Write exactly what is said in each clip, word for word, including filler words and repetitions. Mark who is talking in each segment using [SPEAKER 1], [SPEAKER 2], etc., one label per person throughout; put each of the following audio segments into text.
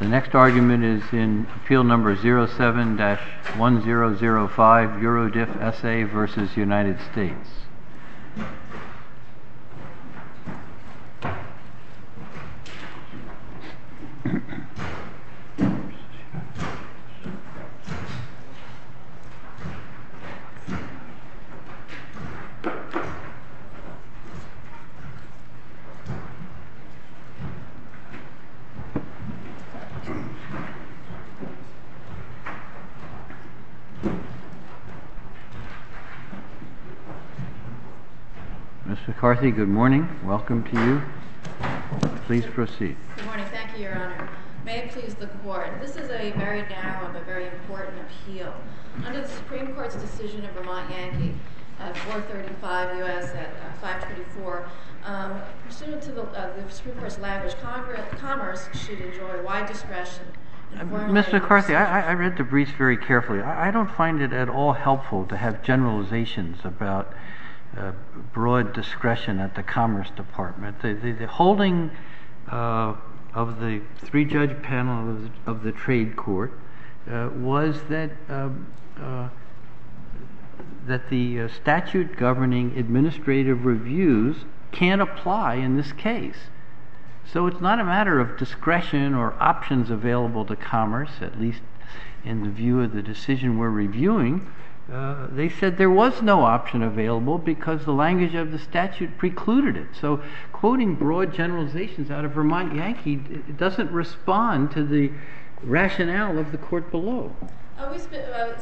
[SPEAKER 1] next argument is in Appeal Number zero seven dash one zero zero five, Eurodiff S A versus United States. Miz McCarthy, good morning. Welcome to you. Please proceed.
[SPEAKER 2] Good morning. Thank you, Your Honor. May it please the Court. This is a very narrow but very important appeal. Under the Supreme Court's decision of Vermont Yankee at four thirty-five U S at uh, five twenty-four, um, pursuant to the, uh, the Supreme Court's language, Congress, commerce should enjoy wide discretion.
[SPEAKER 1] Miz McCarthy, I, I read the briefs very carefully. I, I don't find it at all helpful to have generalizations about Uh, broad discretion at the Commerce Department. The, the, the holding uh, of the three-judge panel of the, of the Trade Court uh, was that um, uh, that the uh, statute governing administrative reviews can't apply in this case. So it's not a matter of discretion or options available to Commerce, at least in the view of the decision we're reviewing. Uh, they said there was no option available because the language of the statute precluded it. So quoting broad generalizations out of Vermont Yankee, it doesn't respond to the rationale of the court below.
[SPEAKER 2] Uh, with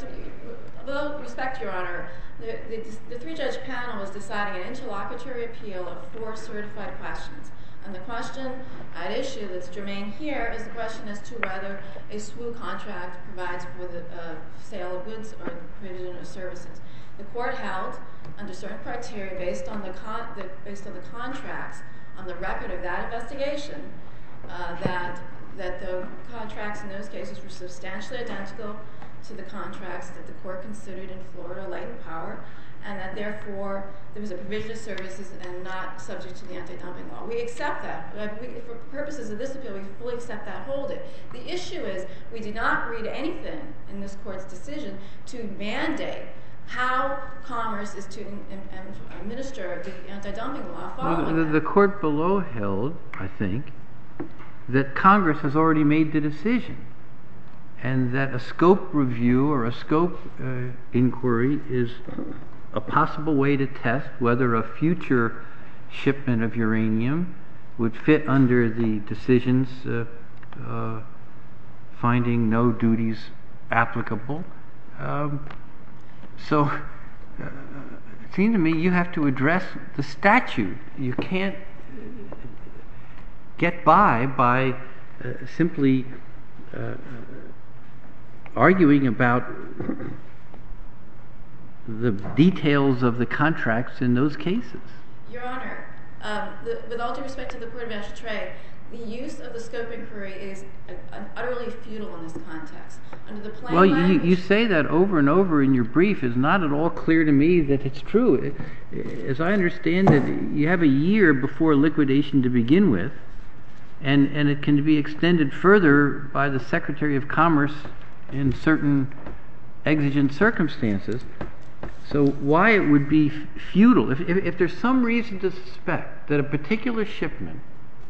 [SPEAKER 2] uh, respect, Your Honor, the, the, the three-judge panel was deciding an interlocutory appeal of four certified questions. And the question at issue that's germane here is the question as to whether a S W U contract provides for the uh, sale of goods or the provision of services. The court held, under certain criteria based on the, con- the based on the contracts on the record of that investigation, uh, that that the contracts in those cases were substantially identical to the contracts that the court considered in Florida latent power, and that therefore there was a provision of services and not subject to the anti-dumping law. We accept that. We, for purposes of this appeal, we fully accept that holding. The issue is we did not read anything in this court's decision to mandate how Commerce is to in, in, administer the anti-dumping law following
[SPEAKER 1] well, the, the court below held, I think, that Congress has already made the decision, and that a scope review or a scope uh, inquiry is a possible way to test whether a future shipment of uranium would fit under the decisions uh, uh, finding no duties applicable. Um, so uh, it seems to me you have to address the statute. You can't get by by uh, simply uh, arguing about the details of the contracts in those cases.
[SPEAKER 2] Your Honor, um, the, with all due respect to the Court of International Trade, the use of the scope inquiry is a, a utterly futile in this context. Under the plain
[SPEAKER 1] well,
[SPEAKER 2] language,
[SPEAKER 1] you, you say that over and over in your brief. Is not at all clear to me that it's true. As I understand it, you have a year before liquidation to begin with, and, and it can be extended further by the Secretary of Commerce in certain exigent circumstances. So why it would be futile, if, if, if there's some reason to suspect that a particular shipment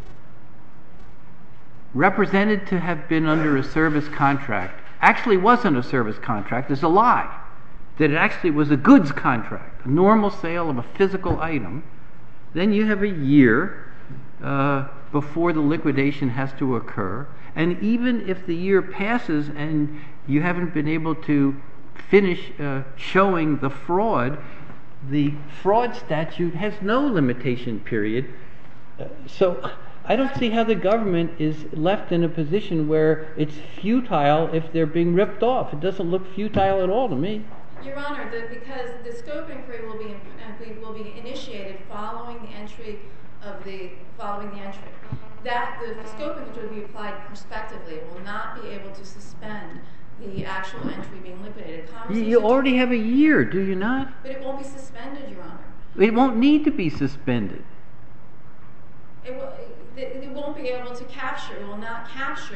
[SPEAKER 1] represented to have been under a service contract actually wasn't a service contract, is a lie, that it actually was a goods contract, a normal sale of a physical item, then you have a year uh, before the liquidation has to occur. And even if the year passes and you haven't been able to finish uh, showing the fraud, the fraud statute has no limitation period. Uh, so I don't see how the government is left in a position where it's futile if they're being ripped off. It doesn't look futile at all to me.
[SPEAKER 2] Your Honor, the, because the scope inquiry will be uh, will be initiated following the entry of the following the entry. That the, the scope inquiry will be applied prospectively. It will not be able to suspend the actual entry being liquidated.
[SPEAKER 1] You, you already have a year, do you not?
[SPEAKER 2] But it won't be suspended, Your Honor.
[SPEAKER 1] It won't need to be suspended.
[SPEAKER 2] It, will, it, it won't be able to capture, it will not capture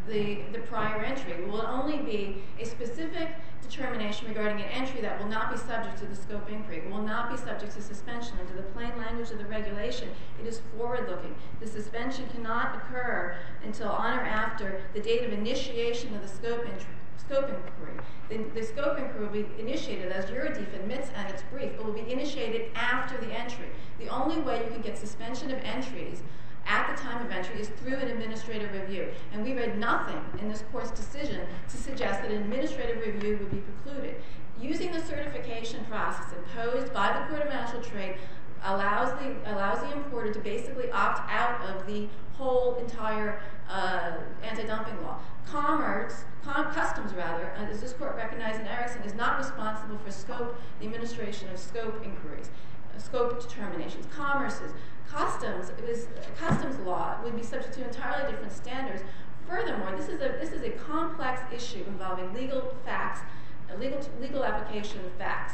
[SPEAKER 2] the, the prior entry. It will only be a specific determination regarding an entry that will not be subject to the scope inquiry. It will not be subject to suspension. Under the plain language of the regulation, it is forward-looking. The suspension cannot occur until on or after the date of initiation of the scope entry. Scope inquiry. The, the scope inquiry will be initiated, as Eurodif admits in its brief, it will be initiated after the entry. The only way you can get suspension of entries at the time of entry is through an administrative review. And we read nothing in this court's decision to suggest that an administrative review would be precluded. Using the certification process imposed by the Court of International Trade allows the, allows the importer to basically opt out of the whole entire uh, anti-dumping law. Commerce, com, customs rather, as this court recognized in Erickson, is not responsible for scope, the administration of scope inquiries, uh, scope determinations. Commerce's customs, it was, customs law would be subject to entirely different standards. Furthermore, this is a this is a complex issue involving legal facts, a legal legal application of facts.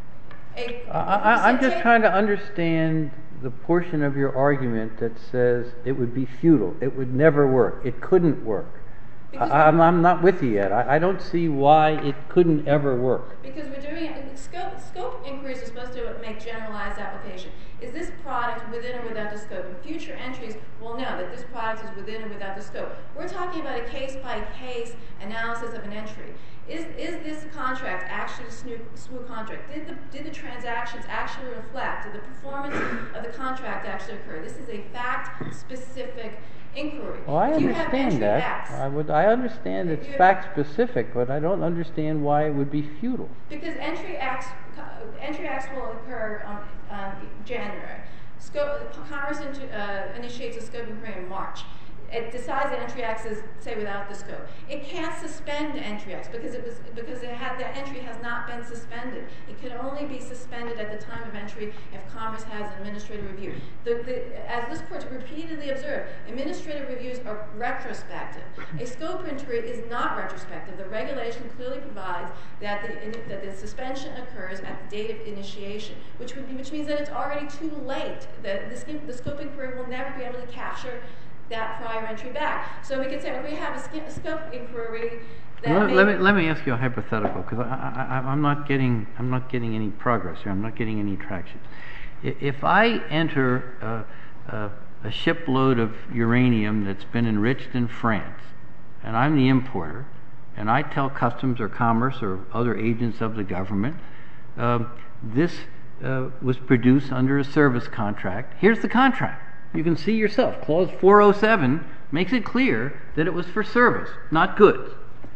[SPEAKER 2] A,
[SPEAKER 1] I, I'm just trying to understand the portion of your argument that says it would be futile, it would never work, it couldn't work. I, I'm, I'm not with you yet. I, I don't see why it couldn't ever work.
[SPEAKER 2] Because we're doing it, scope, scope inquiries are supposed to make generalized application. Is this product within or without the scope? And future entries will know that this product is within or without the scope. We're talking about a case-by-case analysis of an entry. Is, is this contract actually a S W U contract? Did the, did the transactions actually reflect? Did the performance of the contract actually occur? This is a fact-specific inquiry.
[SPEAKER 1] Well, I
[SPEAKER 2] if you
[SPEAKER 1] understand that.
[SPEAKER 2] X,
[SPEAKER 1] I would. I understand it's fact-specific, but I don't understand why it would be futile.
[SPEAKER 2] Because entry X, entry X will occur on, on January. Scope, Commerce into, uh, initiates a scope inquiry in March. It decides that entry X is, say, without the scope. It can't suspend entry X because it was because it had the entry has not been suspended. It can only be suspended at the time of entry if Commerce has an administrative review. The, the, as this court repeatedly observed, administrative reviews are retrospective. A scope inquiry is not retrospective. The regulation clearly provides that the, that the suspension occurs at the date of initiation, which would be, which means that it's already too late. The, the, the scope inquiry will never be able to capture that prior entry back. So we could say, well, we have a, a scope inquiry that
[SPEAKER 1] let,
[SPEAKER 2] may
[SPEAKER 1] let me let me ask you a hypothetical, because I, I, I'm not getting I'm not getting any progress here. I'm not getting any traction. If I enter a, a, a shipload of uranium that's been enriched in France, and I'm the importer, and I tell Customs or Commerce or other agents of the government, uh, this uh, was produced under a service contract. Here's the contract. You can see yourself. Clause four oh seven makes it clear that it was for service, not goods.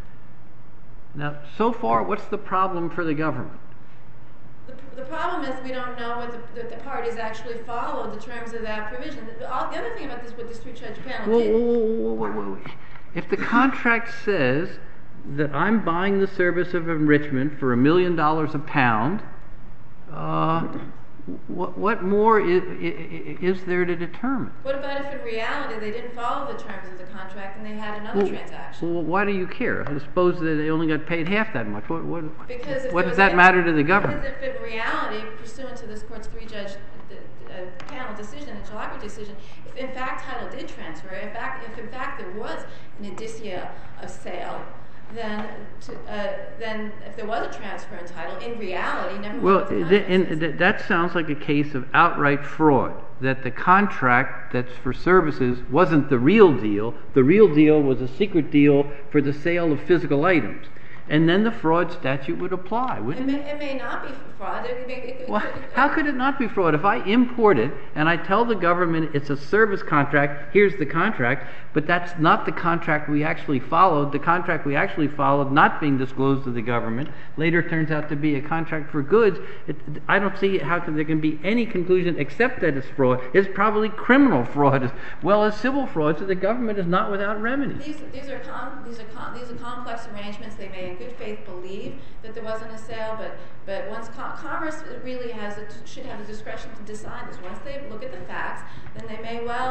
[SPEAKER 1] Now, so far, what's the problem for the government?
[SPEAKER 2] The, the problem is we don't know what the, the, the parties actually followed the terms of that provision. The, all, the other thing about this, what this three-judge panel
[SPEAKER 1] Whoa,
[SPEAKER 2] did...
[SPEAKER 1] whoa, whoa, whoa, whoa, whoa. If the contract says that I'm buying the service of enrichment for a million dollars a pound, uh, What, what more is, is there to determine?
[SPEAKER 2] What about if in reality they didn't follow the terms of the contract and they had another
[SPEAKER 1] well,
[SPEAKER 2] transaction?
[SPEAKER 1] Well, why do you care? I suppose that they only got paid half that much. What, what,
[SPEAKER 2] because if
[SPEAKER 1] what does
[SPEAKER 2] was
[SPEAKER 1] that
[SPEAKER 2] a,
[SPEAKER 1] matter to the government?
[SPEAKER 2] Because if in reality, pursuant to this court's three-judge uh, panel decision, interlocutory decision, if in fact title did transfer, in fact, if in fact there was an indicia of sale, then to, uh, then if there was a transfer in title, in reality, never
[SPEAKER 1] well,
[SPEAKER 2] was
[SPEAKER 1] th- and th- that sounds like a case of outright fraud, that the contract that's for services wasn't the real deal. The real deal was a secret deal for the sale of physical items. And then the fraud statute would apply, wouldn't
[SPEAKER 2] it?
[SPEAKER 1] It
[SPEAKER 2] may, it may not be fraud. It may, it,
[SPEAKER 1] well,
[SPEAKER 2] it, it,
[SPEAKER 1] how could it not be fraud? If I import it and I tell the government it's a service contract, here's the contract, but that's not the contract we actually followed. The contract we actually followed, not being disclosed to the government, later turns out to be a contract for goods. It, I don't see how can, there can be any conclusion except that it's fraud. It's probably criminal fraud as well as civil fraud, so the government is not without remedy.
[SPEAKER 2] These, these, are, com, these, are, com, these are complex arrangements. They may good faith believe that there wasn't a sale, but but once com- Commerce really has a, should have the discretion to decide this. Once they look at the facts, then they may well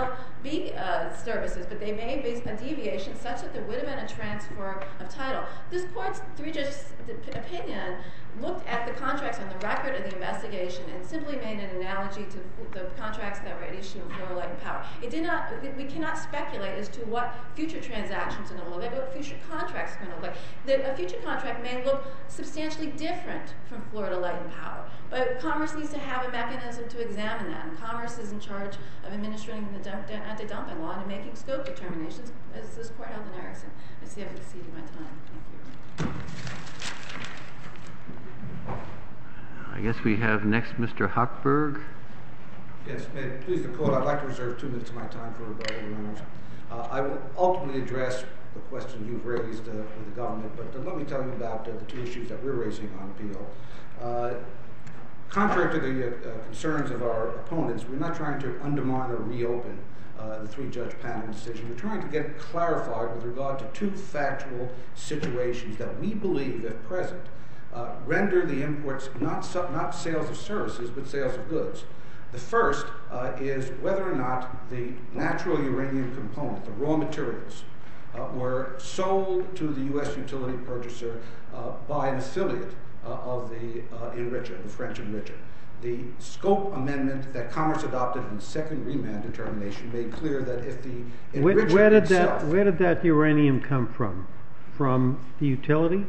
[SPEAKER 2] be uh, services, but they may be a deviation such that there would have been a transfer of title. This court's three-judge opinion looked at the contracts on the record of the investigation and simply made an analogy to the contracts that were at issue in Florida Light and Power. It did not. We cannot speculate as to what future transactions are going to look like, what future contracts are going to look like. The, a future contract may look substantially different from Florida Light and Power, but Commerce needs to have a mechanism to examine that, and Commerce is in charge of administering the dump, anti-dumping law and making scope determinations, as this court held in Erickson. I see I've exceeded my time. Thank you.
[SPEAKER 1] I guess we have next Mister Hochberg.
[SPEAKER 3] Yes, may it please the court, I'd like to reserve two minutes of my time for rebuttal, Your Honors. Uh, I will ultimately address the question you've raised uh, with the government, but uh, let me tell you about uh, the two issues that we're raising on appeal. Uh, contrary to the uh, concerns of our opponents, we're not trying to undermine or reopen uh, the three-judge panel decision. We're trying to get it clarified with regard to two factual situations that we believe, if present, Uh, render the imports not, su- not sales of services, but sales of goods. The first uh, is whether or not the natural uranium component, the raw materials, uh, were sold to the U S utility purchaser uh, by an affiliate uh, of the uh, enricher, the French enricher. The scope amendment that Commerce adopted in the second remand determination made clear that if the enricher
[SPEAKER 4] where, where did
[SPEAKER 3] itself,
[SPEAKER 4] that where did that uranium come from? From the utility?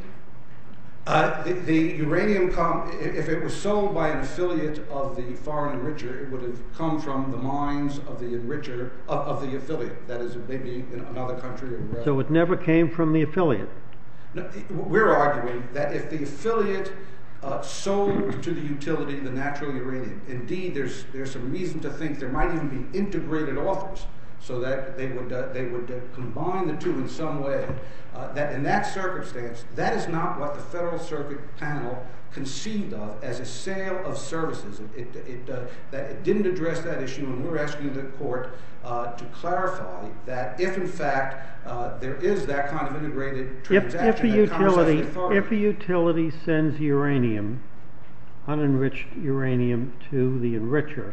[SPEAKER 3] Uh, the, the uranium, com- if it was sold by an affiliate of the foreign enricher, it would have come from the mines of the enricher, of, of the affiliate. That is, maybe in another country. Or
[SPEAKER 4] so it never came from the affiliate?
[SPEAKER 3] No, we're arguing that if the affiliate uh, sold to the utility the natural uranium, indeed there's, there's some reason to think there might even be integrated offers, so that they would uh, they would uh, combine the two in some way. Uh, that in that circumstance, that is not what the Federal Circuit panel conceived of as a sale of services. It, it, it, uh, that it didn't address that issue, and we're asking the court uh, to clarify that if in fact uh, there is that kind of integrated transaction,
[SPEAKER 4] if, if a
[SPEAKER 3] that Commerce has the
[SPEAKER 4] utility
[SPEAKER 3] authority.
[SPEAKER 4] if a utility sends uranium, unenriched uranium, to the enricher,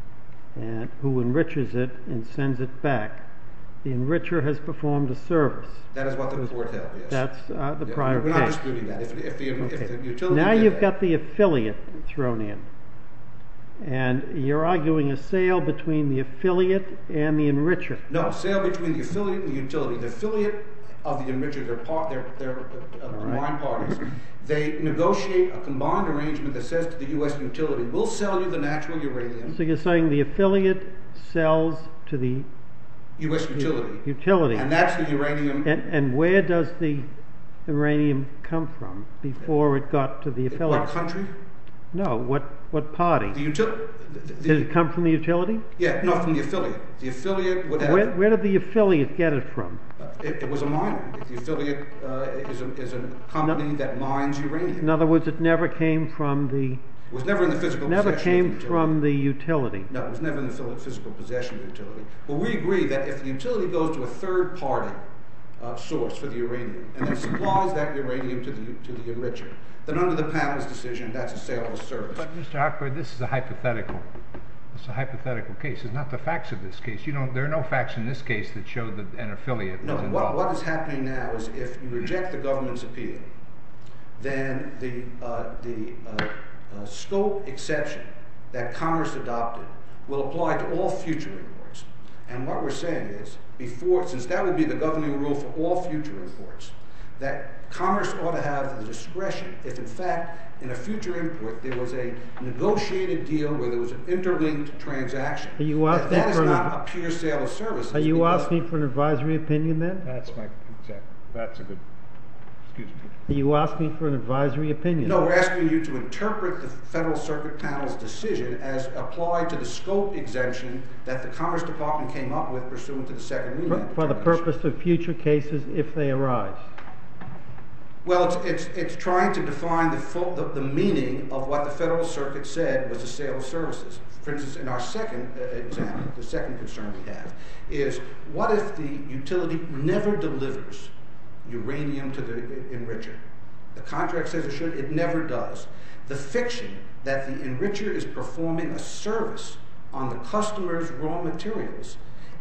[SPEAKER 4] and who enriches it and sends it back, the enricher has performed a service.
[SPEAKER 3] That is what the court held, yes.
[SPEAKER 4] That's uh, the
[SPEAKER 3] yeah,
[SPEAKER 4] prior
[SPEAKER 3] we're
[SPEAKER 4] case.
[SPEAKER 3] We're not disputing that. If, if, the,
[SPEAKER 4] okay.
[SPEAKER 3] if the utility
[SPEAKER 4] now you've
[SPEAKER 3] that,
[SPEAKER 4] got the affiliate thrown in, and you're arguing a sale between the affiliate and the enricher.
[SPEAKER 3] No, sale between the affiliate and the utility. The affiliate of the enricher, they're, part, they're, they're uh, combined right. parties. They negotiate a combined arrangement that says to the U S utility, we'll sell you the natural uranium.
[SPEAKER 4] So you're saying the affiliate sells to the
[SPEAKER 3] U S utility.
[SPEAKER 4] Utility.
[SPEAKER 3] And that's the uranium.
[SPEAKER 4] And, and where does the uranium come from before it got to the affiliate?
[SPEAKER 3] What country?
[SPEAKER 4] No, what, what party?
[SPEAKER 3] The utility.
[SPEAKER 4] Did it come from the utility?
[SPEAKER 3] Yeah, no, from the affiliate. The affiliate would have...
[SPEAKER 4] Where, where did the affiliate get it from?
[SPEAKER 3] Uh, it, it was a miner. The affiliate uh, is, a, is a company no, that mines uranium.
[SPEAKER 4] In other words, it never came from the...
[SPEAKER 3] It was never in the physical
[SPEAKER 4] never
[SPEAKER 3] possession
[SPEAKER 4] came
[SPEAKER 3] of the
[SPEAKER 4] from the utility.
[SPEAKER 3] No, it was never in the physical possession of the utility. But we agree that if the utility goes to a third party uh, source for the uranium and then supplies that uranium to the to the enricher, then under the panel's decision, that's a sale of a service.
[SPEAKER 5] But Mister Hochberg, this is a hypothetical. It's a hypothetical case. It's not the facts of this case. You don't. There are no facts in this case that show that an affiliate
[SPEAKER 3] no,
[SPEAKER 5] was involved.
[SPEAKER 3] What, what is happening now is if you reject the government's appeal, then the uh, the uh, uh, scope exception that Commerce adopted will apply to all future imports. And what we're saying is, before, since that will be the governing rule for all future imports, that Commerce ought to have the discretion, if in fact in a future import there was a negotiated deal where there was an interlinked transaction,
[SPEAKER 4] are you
[SPEAKER 3] that, that is
[SPEAKER 4] for
[SPEAKER 3] not
[SPEAKER 4] an,
[SPEAKER 3] a pure sale of services.
[SPEAKER 4] Are you asking for an advisory opinion then?
[SPEAKER 5] That's my exact. That's a good. Excuse me.
[SPEAKER 4] Are you asking for an advisory opinion?
[SPEAKER 3] No, we're asking you to interpret the Federal Circuit panel's decision as applied to the scope exemption that the Commerce Department came up with pursuant to the second remand.
[SPEAKER 4] For, for the purpose of future cases if they arise.
[SPEAKER 3] Well, it's it's it's trying to define the full the, the meaning of what the Federal Circuit said was a sale of services. For instance, in our second uh, example, the second concern we have is what if the utility never delivers uranium to the enricher? The contract says it should, it never does. The fiction that the enricher is performing a service on the customer's raw materials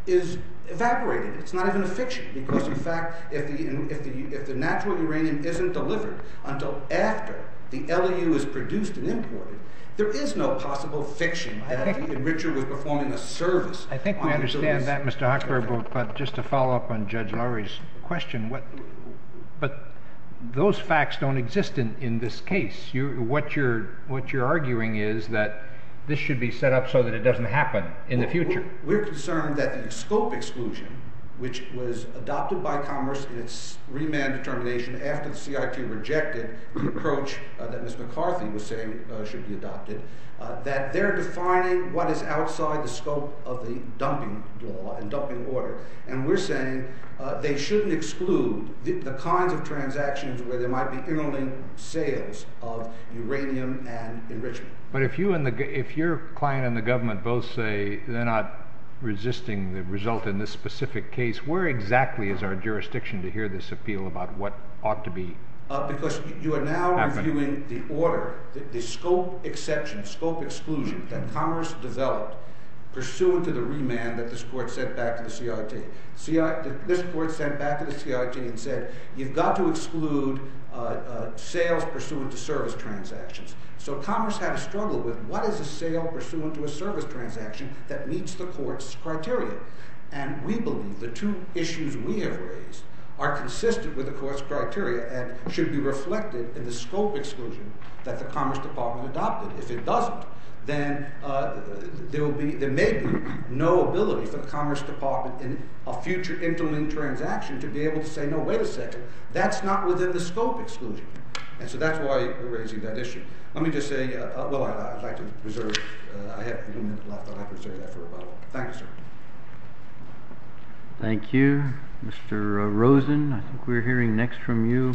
[SPEAKER 3] is evaporated. It's not even a fiction, because in fact, if the if the if the natural uranium isn't delivered until after the L E U is produced and imported, there is no possible fiction that the enricher was performing a service.
[SPEAKER 5] I think we understand that, Mister Hochberg, but, but just to follow up on Judge Lurie's question, what, but those facts don't exist in, in this case. You, what you're what you're arguing is that this should be set up so that it doesn't happen in the future.
[SPEAKER 3] We're concerned that the scope exclusion, which was adopted by Commerce in its remand determination after the C I T rejected the approach uh, that Miz McCarthy was saying uh, should be adopted, uh, that they're defining what is outside the scope of the dumping law and dumping order. And we're saying uh, they shouldn't exclude the, the kinds of transactions where there might be interlinked sales of uranium and enrichment.
[SPEAKER 5] But if you and the if your client and the government both say they're not resisting the result in this specific case, where exactly is our jurisdiction to hear this appeal about what ought to be?
[SPEAKER 3] Uh, because you are now
[SPEAKER 5] happening.
[SPEAKER 3] reviewing the order, the, the scope exception, scope exclusion that Commerce developed pursuant to the remand that this court sent back to the C I T. C I, this court sent back to the C I T and said, you've got to exclude uh, uh, sales pursuant to service transactions. So Commerce had to struggle with what is a sale pursuant to a service transaction that meets the court's criteria. And we believe the two issues we have raised are consistent with the court's criteria and should be reflected in the scope exclusion that the Commerce Department adopted. If it doesn't, then uh, there will be, there may be no ability for the Commerce Department in a future interlinked transaction to be able to say, no, wait a second, that's not within the scope exclusion. And so that's why we're raising that issue. Let me just say, uh, well, I, I'd like to reserve, uh, I have one minute left, I'd like to reserve that for rebuttal. Thank you, sir.
[SPEAKER 1] Thank you. Mister Rosen, I think we're hearing next from you.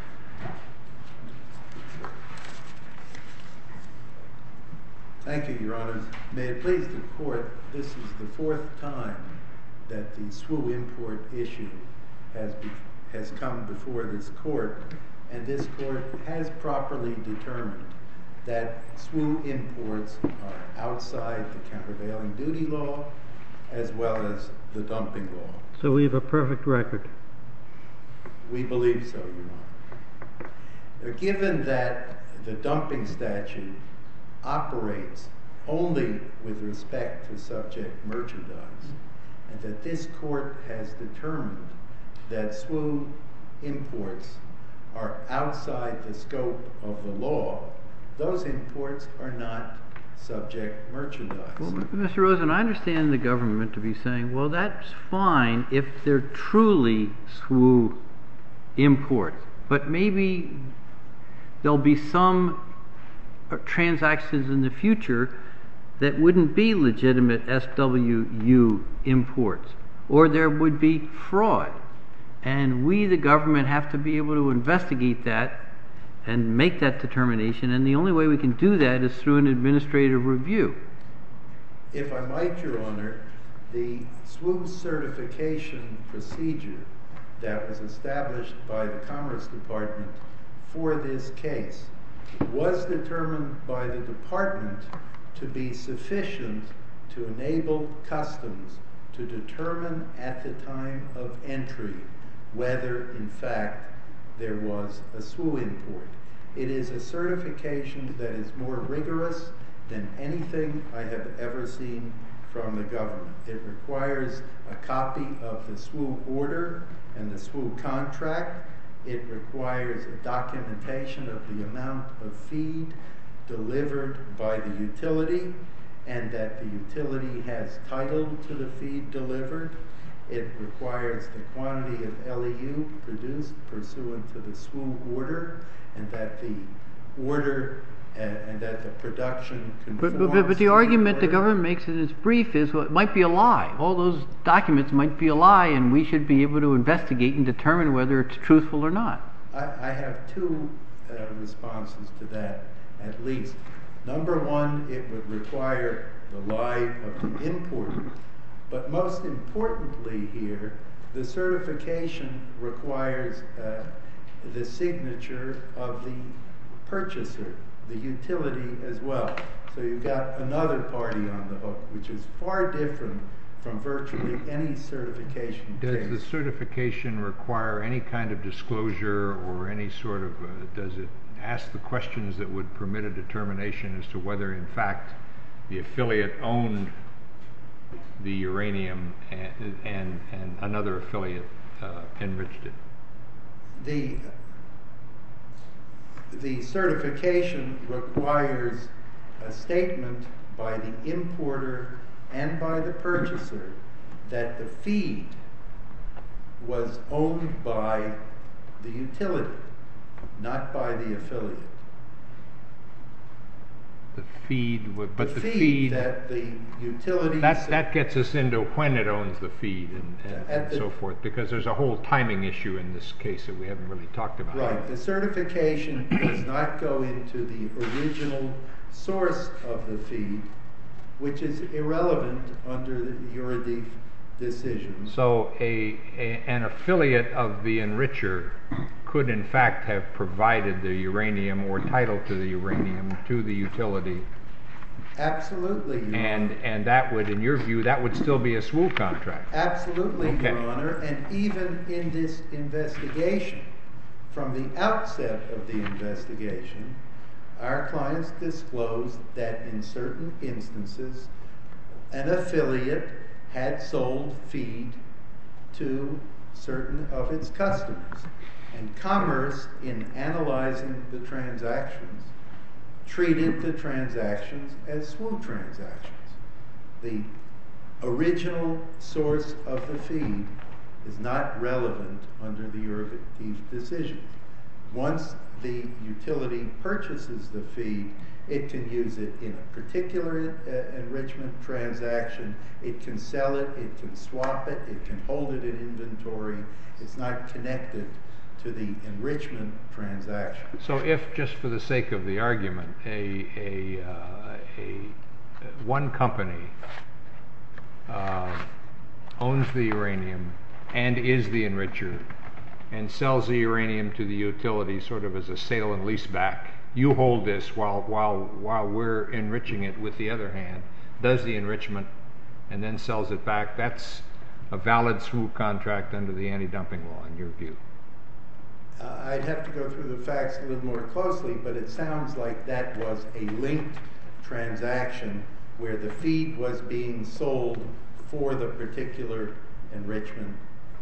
[SPEAKER 6] Thank you, Your Honor. May it please the Court, this is the fourth time that the S W U import issue has, be, has come before this Court, and this Court has properly determined that S W U imports are outside the countervailing duty law as well as the dumping law.
[SPEAKER 4] So we have a perfect record.
[SPEAKER 6] We believe so, Your Honor. Now, given that the dumping statute operates only with respect to subject merchandise, and that this Court has determined that S W U imports are outside the scope of the law, those imports are not subject merchandise.
[SPEAKER 1] Well, Mister Rosen, I understand the government to be saying, well, that's fine if they're truly S W U imports, but maybe there'll be some transactions in the future that wouldn't be legitimate S W U imports, or there would be fraud. And we, the government, have to be able to investigate that and make that determination, and the only way we can do that is through an administrative review.
[SPEAKER 6] If I might, Your Honor, the S W U certification procedure that was established by the Commerce Department for this case was determined by the Department to be sufficient to enable Customs to determine at the time of entry whether, in fact, there was a S W U import. It is a certification that is more rigorous than anything I have ever seen from the government. It requires a copy of the S W U order and the S W U contract. It requires a documentation of the amount of feed delivered by the utility and that the utility has title to the feed delivered. It requires the quantity of L E U produced pursuant to the S W U order, and that the order uh, and that the production conforms
[SPEAKER 1] But, but, but the
[SPEAKER 6] to
[SPEAKER 1] argument
[SPEAKER 6] the,
[SPEAKER 1] the government makes in its brief is, well, it might be a lie. All those documents might be a lie, and we should be able to investigate and determine whether it's truthful or not.
[SPEAKER 6] I, I have two uh, responses to that, at least. Number one, it would require the lie of the importer. But most importantly here, the certification requires uh, the signature of the purchaser, the utility as well. So you've got another party on the hook, which is far different from virtually any certification
[SPEAKER 5] Does
[SPEAKER 6] case.
[SPEAKER 5] the certification require any kind of disclosure or any sort of, uh, does it ask the questions that would permit a determination as to whether in fact the affiliate owned the uranium and, and, and another affiliate uh, enriched it?
[SPEAKER 6] The, the certification requires a statement by the importer and by the purchaser that the feed was owned by the utility, not by the affiliate.
[SPEAKER 5] The feed, would, but
[SPEAKER 6] the,
[SPEAKER 5] the
[SPEAKER 6] feed,
[SPEAKER 5] feed,
[SPEAKER 6] that the utility
[SPEAKER 5] that, that gets us into when it owns the feed and, and, and
[SPEAKER 6] the,
[SPEAKER 5] so forth, because there's a whole timing issue in this case that we haven't really talked about.
[SPEAKER 6] Right. The certification does not go into the original source of the feed, which is irrelevant under the Eurydice decision.
[SPEAKER 5] So a, a, an affiliate of the enricher could in fact have provided the uranium or title to the uranium to the utility.
[SPEAKER 6] Absolutely, Your
[SPEAKER 5] and,
[SPEAKER 6] Honor.
[SPEAKER 5] And that would, in your view, that would still be a S W U contract?
[SPEAKER 6] Absolutely,
[SPEAKER 5] okay.
[SPEAKER 6] Your Honor. And even in this investigation, from the outset of the investigation, our clients disclosed that in certain instances, an affiliate had sold feed to certain of its customers. And Commerce, in analyzing the transactions, treated the transactions as S W U transactions. The original source of the feed is not relevant under the Eurydice decision. Once the utility purchases the feed, it can use it in a particular uh, enrichment transaction. It can sell it, it can swap it, it can hold it in inventory. It's not connected to the enrichment transaction.
[SPEAKER 5] So if, just for the sake of the argument, a, a, uh, a one company uh, owns the uranium and is the enricher and sells the uranium to the utility sort of as a sale and lease back, you hold this while, while, while we're enriching it with the other hand, does the enrichment and then sells it back, that's a valid S W U contract under the anti-dumping law in your view?
[SPEAKER 6] Uh, I'd have to go through the facts a little more closely, but it sounds like that was a linked transaction where the feed was being sold for the particular enrichment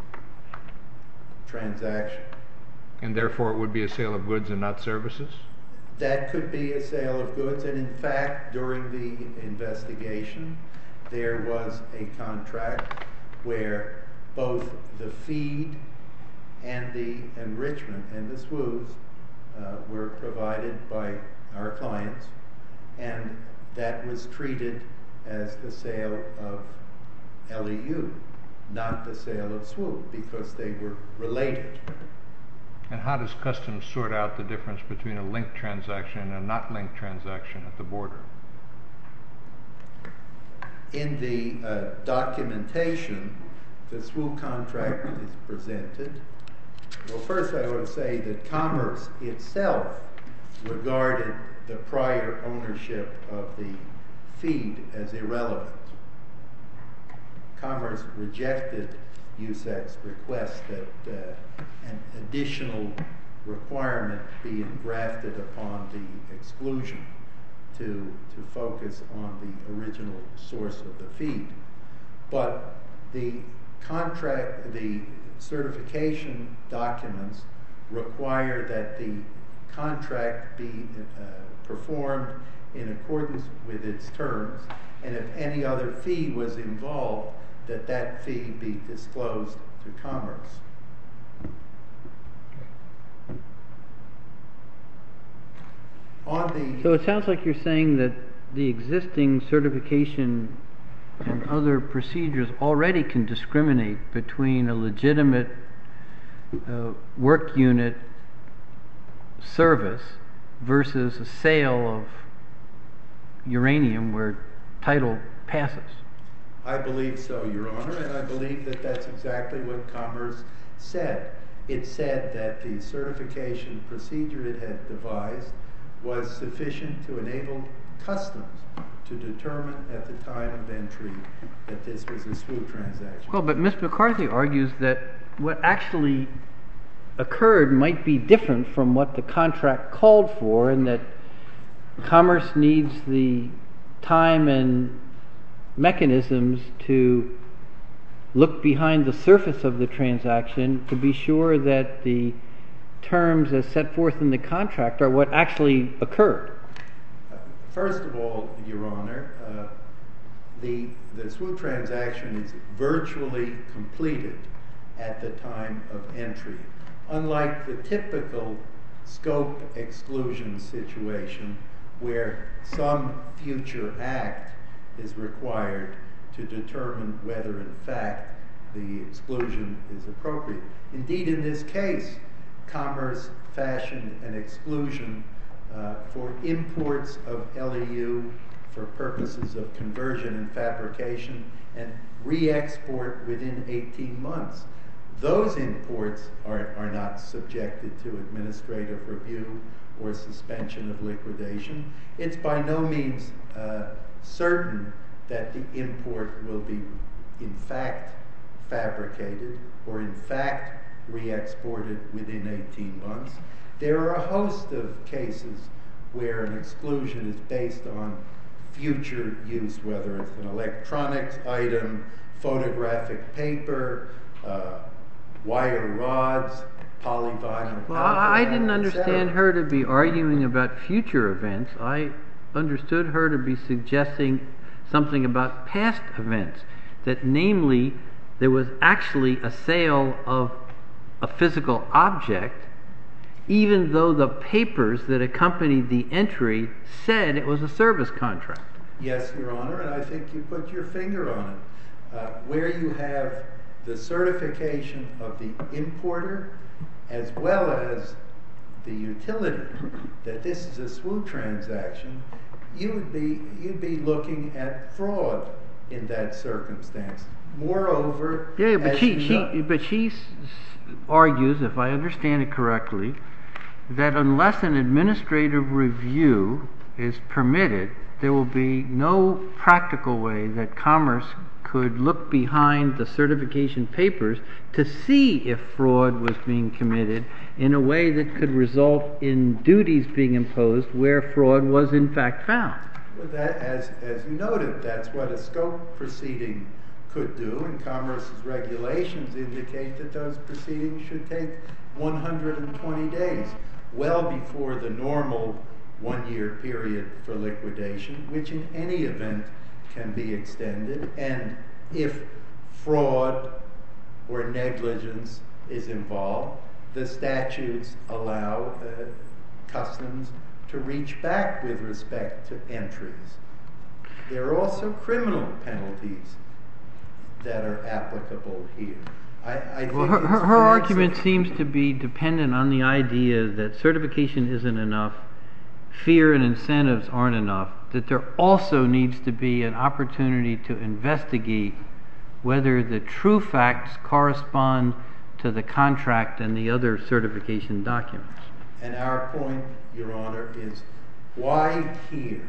[SPEAKER 6] transaction.
[SPEAKER 5] And therefore it would be a sale of goods and not services?
[SPEAKER 6] That could be a sale of goods, and in fact, during the investigation, there was a contract where both the feed and the enrichment and the S W Us uh, were provided by our clients, and that was treated as the sale of L E U, not the sale of S W U, because they were related.
[SPEAKER 5] And how does Customs sort out the difference between a linked transaction and a not linked transaction at the border?
[SPEAKER 6] In the uh, documentation, the S W U contract is presented. Well, first I ought to say that Commerce itself regarded the prior ownership of the feed as irrelevant. Commerce rejected U S A C's request that uh, an additional requirement be engrafted upon the exclusion to, to focus on the original source of the feed. But the contract, the certification documents require that the contract be uh, performed in accordance with its terms, and if any other fee was involved, that that fee be disclosed to Commerce. On the
[SPEAKER 1] So it sounds like you're saying that the existing certification and other procedures already can discriminate between a legitimate uh, work unit service versus a sale of uranium where title passes.
[SPEAKER 6] I believe so, Your Honor, and I believe that that's exactly what Commerce said. It said that the certification procedure it had devised was sufficient to enable Customs to determine at the time of entry that this was a S W U transaction.
[SPEAKER 1] Well, but Miz McCarthy argues that what actually occurred might be different from what the contract called for, and that Commerce needs the time and mechanisms to look behind the surface of the transaction to be sure that the terms as set forth in the contract are what actually occurred.
[SPEAKER 6] First of all, Your Honor, uh, the, the S W U transaction is virtually completed at the time of entry. Unlike the typical scope exclusion situation where some future act is required to determine whether in fact the exclusion is appropriate. Indeed, in this case, Commerce fashioned an exclusion uh, for imports of L E U for purposes of conversion and fabrication and re-export within eighteen months. Those imports are, are not subjected to administrative review or suspension of liquidation. It's by no means uh, certain that the import will be in fact fabricated or in fact re-exported within eighteen months. There are a host of cases where an exclusion is based on future use, whether it's an electronics item, photographic paper, uh, wire rods, polyvinyl.
[SPEAKER 1] Well, I, I didn't understand her to be arguing about future events. I understood her to be suggesting something about past events, that namely there was actually a sale of a physical object, even though the papers that accompanied the entry said it was a service contract.
[SPEAKER 6] Yes, Your Honor, and I think you put your finger on it. Uh, where you have the certification of the importer as well as the utility that this is a S W U transaction, you would be you'd be looking at fraud in that circumstance. Moreover,
[SPEAKER 1] yeah, but
[SPEAKER 6] as
[SPEAKER 1] she
[SPEAKER 6] you
[SPEAKER 1] she
[SPEAKER 6] know,
[SPEAKER 1] but she s- argues, if I understand it correctly, that unless an administrative review is permitted, there will be no practical way that Commerce could look behind the certification papers to see if fraud was being committed in a way that could result in duties being imposed where fraud was in fact found.
[SPEAKER 6] Well, that, as, as you noted, that's what a scope proceeding could do, and Commerce's regulations indicate that those proceedings should take one hundred twenty days, well before the normal one-year period for liquidation, which in any event can be extended. And if fraud or negligence is involved, the statutes allow uh, customs to reach back with respect to entries. There are also criminal penalties that are applicable here. I, I think
[SPEAKER 1] Well, her,
[SPEAKER 6] it's
[SPEAKER 1] her, her argument
[SPEAKER 6] financial-
[SPEAKER 1] seems to be dependent on the idea that certification isn't enough, fear and incentives aren't enough, that there also needs to be an opportunity to investigate whether the true facts correspond to the contract and the other certification documents.
[SPEAKER 6] And our point, Your Honor, is why here?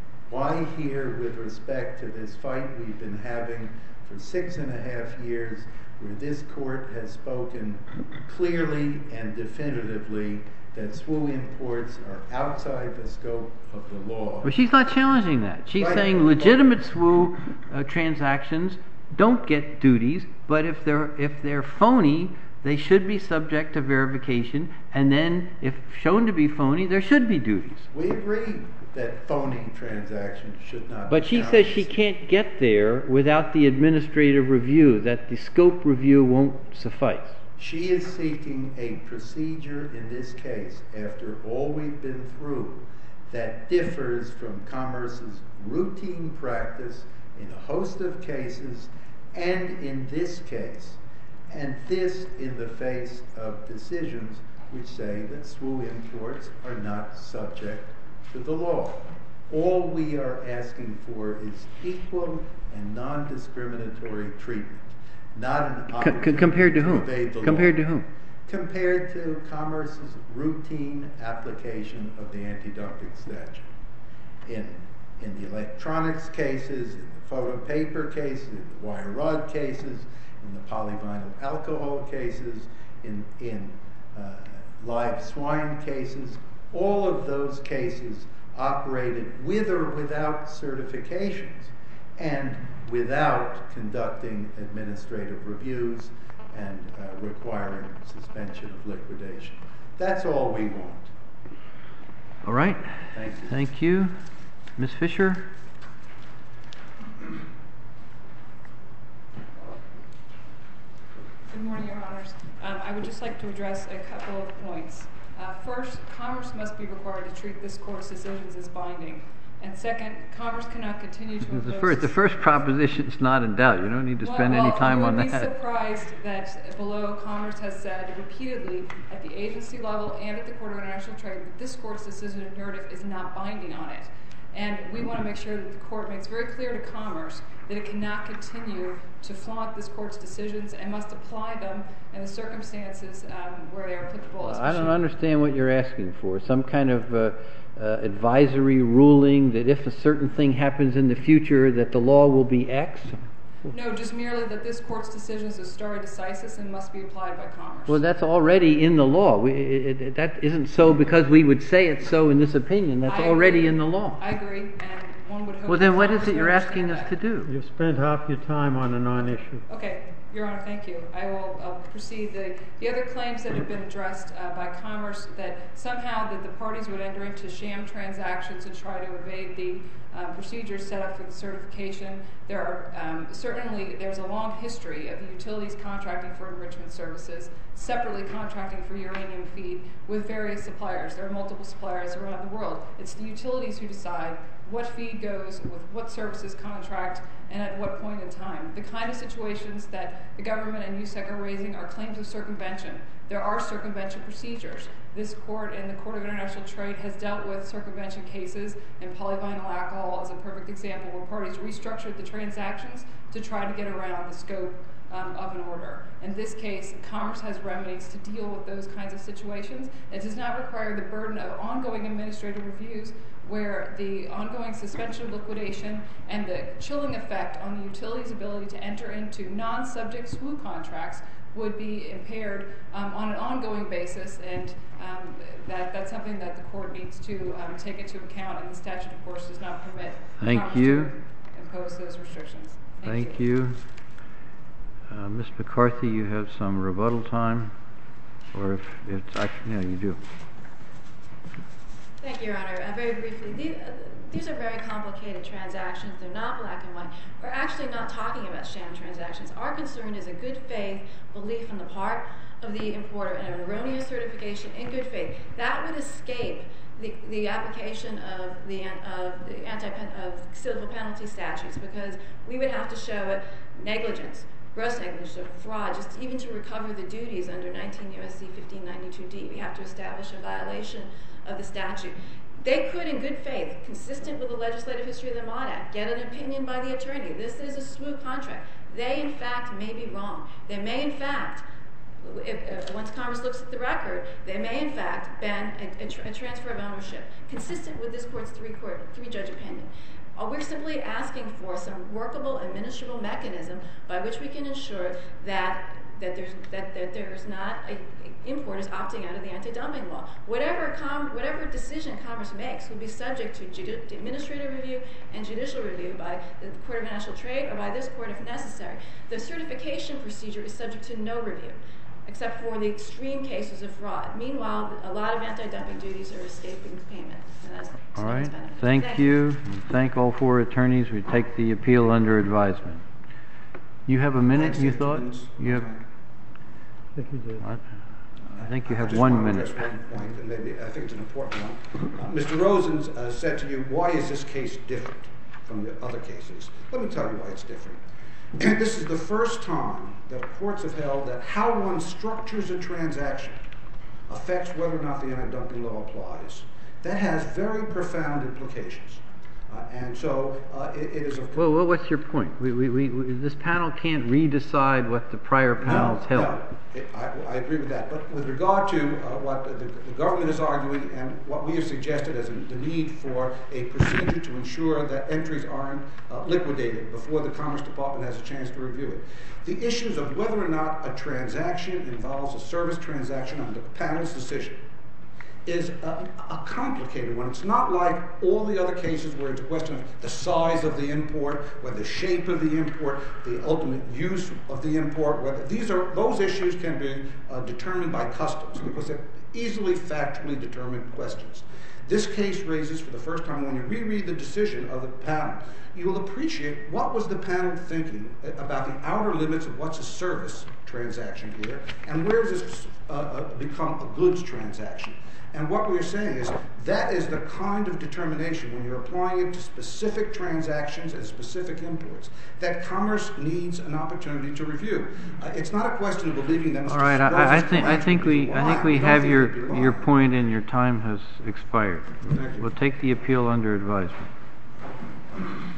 [SPEAKER 6] Why here with respect to this fight we've been having for six and a half years, where this court has spoken clearly and definitively that S W U imports are outside the scope of the law.
[SPEAKER 1] But she's not challenging that. She's
[SPEAKER 6] Right.
[SPEAKER 1] saying legitimate S W U uh, transactions don't get duties, but if they're if they're phony, they should be subject to verification, and then if shown to be phony, there should be duties.
[SPEAKER 6] We agree that phony transactions should not
[SPEAKER 1] But
[SPEAKER 6] be
[SPEAKER 1] she
[SPEAKER 6] counted.
[SPEAKER 1] says she can't get there without the administrative review, that the scope review won't suffice.
[SPEAKER 6] She is seeking a procedure in this case, after all we've been through, that differs from Commerce's routine practice in a host of cases, and in this case, and this in the face of decisions which say that S W U imports are not subject to the law. All we are asking for is equal and non-discriminatory treatment, not an
[SPEAKER 1] C-
[SPEAKER 6] opportunity
[SPEAKER 1] c- compared to whom?
[SPEAKER 6] evade the law.
[SPEAKER 1] Compared to whom?
[SPEAKER 6] Compared to Commerce's routine application of the anti-dumping statute. In, in the electronics cases, in the photo paper cases, in the wire rod cases, in the polyvinyl alcohol cases, in, in uh, live swine cases. All of those cases operated with or without certifications and without conducting administrative reviews and uh, requiring suspension of liquidation. That's all we want.
[SPEAKER 1] All right.
[SPEAKER 6] Thank you.
[SPEAKER 1] Thank you. Miz Fisher?
[SPEAKER 7] Good morning, Your Honors. Um, I would just like to address a couple of points. Uh, first, Commerce must be required to treat this Court's decisions as binding. And second, Commerce cannot continue to impose...
[SPEAKER 1] The first, the first proposition is not in doubt. You don't need to spend
[SPEAKER 7] well,
[SPEAKER 1] any time on that.
[SPEAKER 7] You would be surprised that below Commerce has said repeatedly at the agency level and at the Court of International Trade that this Court's decision in Nerdif is not binding on it. And we want to make sure that the Court makes very clear to Commerce that it cannot continue to flaunt this Court's decisions and must apply them in the circumstances um, where they are applicable.
[SPEAKER 1] Well, I don't understand what you're asking for. Some kind of uh, uh, advisory ruling that if a certain thing happens in the future that the law will be X?
[SPEAKER 7] No, just merely that this Court's decisions are stare decisis and must be applied by Commerce.
[SPEAKER 1] Well, that's already in the law. We, it, it, that isn't so because we would say it's so in this opinion. That's
[SPEAKER 7] I
[SPEAKER 1] already
[SPEAKER 7] agree.
[SPEAKER 1] in the law.
[SPEAKER 7] I agree, and one would hope...
[SPEAKER 1] Well, then what
[SPEAKER 7] Commerce
[SPEAKER 1] is it you're
[SPEAKER 7] would
[SPEAKER 1] asking
[SPEAKER 7] understand
[SPEAKER 1] us
[SPEAKER 7] that.
[SPEAKER 1] to do?
[SPEAKER 4] You've spent half your time on a non-issue.
[SPEAKER 7] Okay, Your Honor, thank you. I will I'll proceed. The, the other claims that have been addressed uh, by Commerce that somehow that the parties would enter into sham transactions and try to evade the uh, procedures set up for the certification. There are um, certainly there's a long history of the utilities contracting for enrichment services, separately contracting for uranium feed with various suppliers. There are multiple suppliers around the world. It's the utilities who decide what feed goes with what services contract and at what point in time. The kind of situations that the government and U S E C are raising are claims of circumvention. There are circumvention procedures. This Court and the Court of International Trade has dealt with circumvention cases, and polyvinyl alcohol is a perfect example where parties restructured the transactions to try to get around the scope Um, of an order. In this case, Commerce has remedies to deal with those kinds of situations. It does not require the burden of ongoing administrative reviews where the ongoing suspension of liquidation and the chilling effect on the utility's ability to enter into non-subject S W U contracts would be impaired um, on an ongoing basis, and um, that, that's something that the Court needs to um, take into account, and the statute, of course, does not permit
[SPEAKER 1] Thank
[SPEAKER 7] Commerce
[SPEAKER 1] you.
[SPEAKER 7] to impose those restrictions. Thank,
[SPEAKER 1] Thank
[SPEAKER 7] you.
[SPEAKER 1] you. Uh, Miz McCarthy, you have some rebuttal time, or if it's actually, yeah, you do.
[SPEAKER 2] Thank you, Your Honor. Uh, very briefly, these, uh, these are very complicated transactions. They're not black and white. We're actually not talking about sham transactions. Our concern is a good faith belief on the part of the importer and an erroneous certification in good faith. That would escape the, the application of the, of the anti of civil penalty statutes, because we would have to show it negligence, gross negligence, or fraud, just even to recover the duties under nineteen U S C fifteen ninety-two D. We have to establish a violation of the statute. They could, in good faith, consistent with the legislative history of the Mod Act, get an opinion by the attorney. This is a S W U contract. They, in fact, may be wrong. They may, in fact, if, uh, once Congress looks at the record, they may, in fact, ban a, a, tra a transfer of ownership, consistent with this Court's three-court, three-judge opinion. Uh, we're simply asking for some workable, administrable mechanism by which we can ensure that that there's that, that there's not a, a importers opting out of the anti-dumping law. Whatever com whatever decision Commerce makes will be subject to, to administrative review and judicial review by the Court of International Trade or by this Court if necessary. The certification procedure is subject to no review, except for the extreme cases of fraud. Meanwhile, a lot of anti-dumping duties are escaping payment. And that's
[SPEAKER 1] All right.
[SPEAKER 2] Thank,
[SPEAKER 1] Thank you. And thank all four attorneys. We take the appeal under advisement. You have a minute, you thought? You have.
[SPEAKER 4] I think you did.
[SPEAKER 1] What? I think you have
[SPEAKER 3] I just
[SPEAKER 1] one
[SPEAKER 3] want to
[SPEAKER 1] minute.
[SPEAKER 3] address one point, and maybe I think it's an important one. Uh, Mister Rosen uh, said to you, "Why is this case different from the other cases?" Let me tell you why it's different. This is the first time that courts have held that how one structures a transaction affects whether or not the anti-dumping law applies. That has very profound implications. Uh, and so uh, it, it is of
[SPEAKER 1] Well, well, what's your point? We, we, we, we, this panel can't re-decide what the prior panels
[SPEAKER 3] no,
[SPEAKER 1] held.
[SPEAKER 3] No, it, I, I agree with that. But with regard to uh, what the, the government is arguing and what we have suggested as a, the need for a procedure to ensure that entries aren't uh, liquidated before the Commerce Department has a chance to review it. The issues of whether or not a transaction involves a service transaction under the panel's decision is a, a complicated one. It's not like all the other cases where it's a question of the size of the import, whether the shape of the import, the ultimate use of the import, whether these are those issues can be uh, determined by customs because they're easily factually determined questions. This case raises for the first time, when you reread the decision of the panel, you will appreciate what was the panel thinking about the outer limits of what's a service transaction here and where does this uh, become a goods transaction. And what we're saying is that is the kind of determination, when you're applying it to specific transactions and specific imports, that commerce needs an opportunity to review. Uh, it's not a question of believing them.
[SPEAKER 1] All right, I, I think I think we I think we have your your point, and your time has expired.
[SPEAKER 3] Thank you.
[SPEAKER 1] We'll take the appeal under advisement.